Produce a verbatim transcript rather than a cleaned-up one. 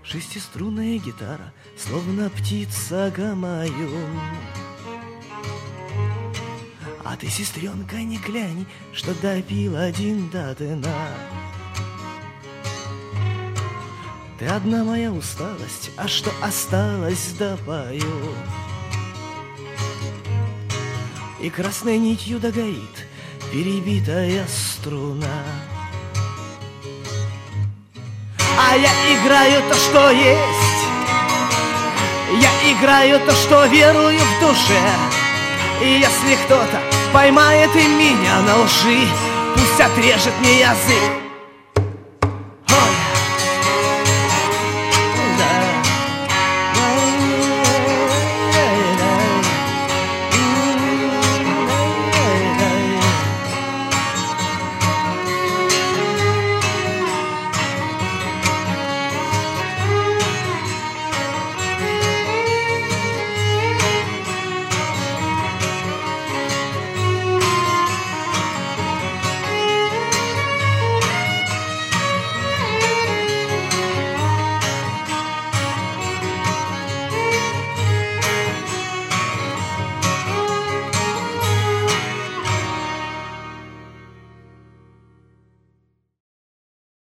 Шестиструнная гитара, словно птица гамаюн. А ты, сестренка, не глянь, что допил один до дна. Ты одна моя усталость, а что осталось, допою. И красной нитью догорит перебитая струна. А я играю то, что есть, я играю то, что верую в душе. И если кто-то поймает и меня на лжи, пусть отрежет мне язык.